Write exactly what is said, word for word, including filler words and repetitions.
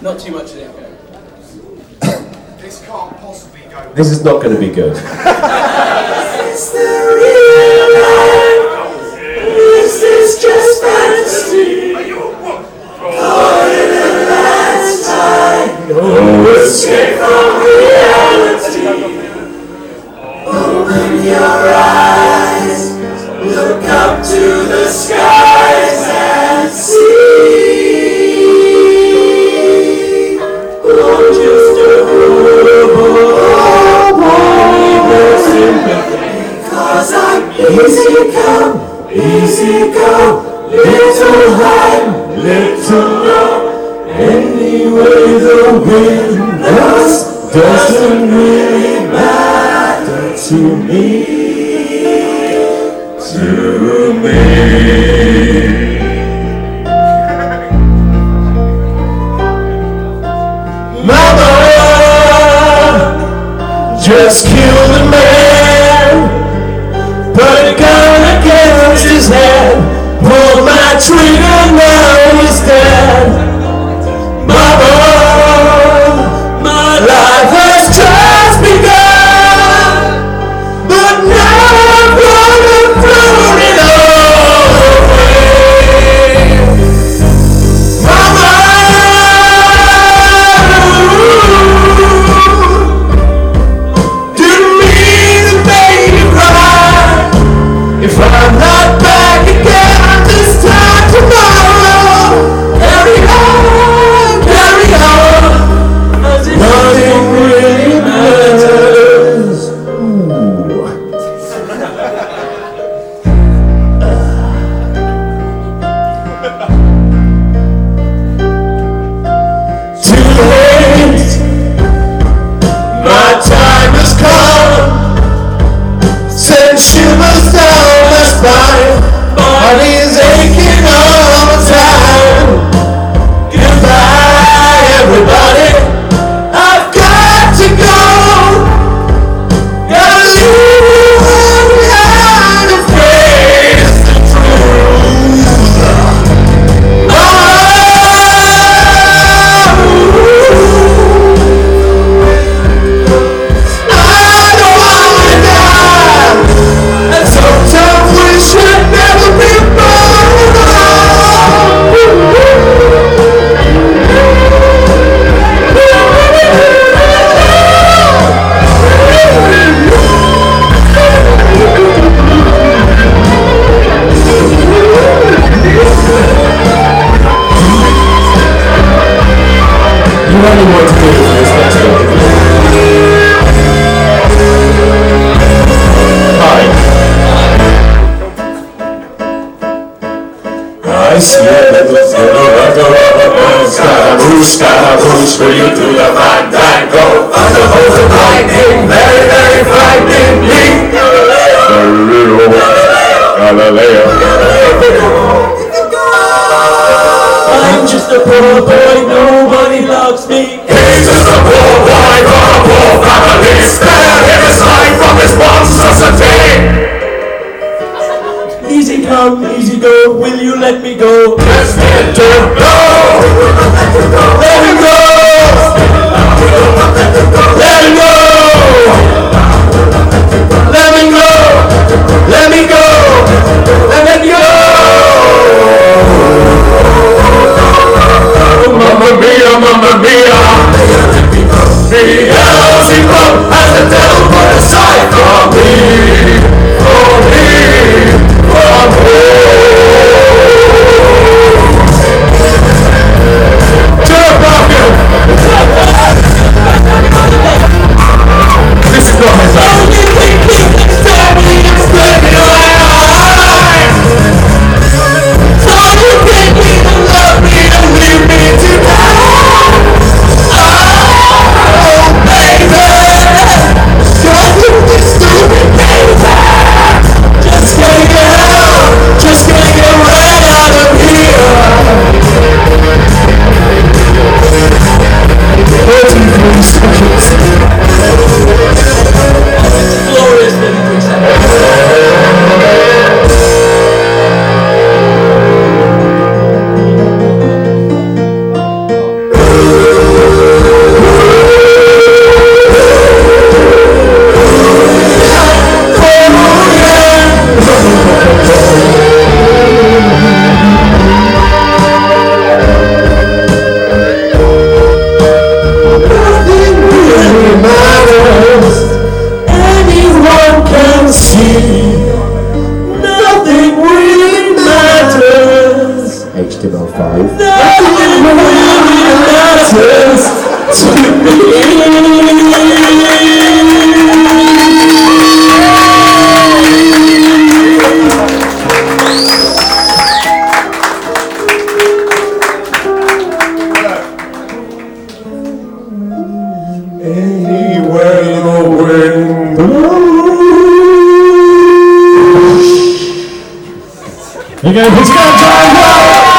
Not too much of the echo. This can't possibly go. This is not going to be good. Is the real life? Is this just fantasy? Are you a woman? Caught in a landslide, no escape from reality. Open your eyes, look up to the skies and see. Oh, just a cause I'm easy come, easy go, little high, little low. Anyway the wind blows doesn't really matter to me, to me. Mama just killed a man, put a gun against his head, pulled my trigger, now he's dead. Mama, my life has just begun, but now I'm gonna throw it all away. Mama, didn't mean to make you cry. If I'm not back again this time tomorrow, carry on, carry on, nothing really matters. Ooh. Too late, my time has come. Send shivers down my spine, body's aching all the time. Goodbye everybody, I've got to go. Gotta leave behind to face the truth. Oh, I don't wanna die, and sometimes we should never be born. You only want to do it for this next one. Hi. I see a little silhouette of Scaramouche, Scaramouche, will you do the fandango? Thunderbolts and lightning, very, very frighteningly. Galileo, Galileo. I'm just a poor boy, nobody loves me. He's just a poor boy from a poor family. Spare him his life from his monstrosity. Easy come, easy go, will you let me go? Yes, me don't know. Let him go. Let him go. Let me go. Let me go. Let me go. Mamma mia, mamma mia. Beelzebub has the devil put aside for me, for me, for me. H T M L five. Nothing matters to me. Anywhere the wind blows. You gotta put your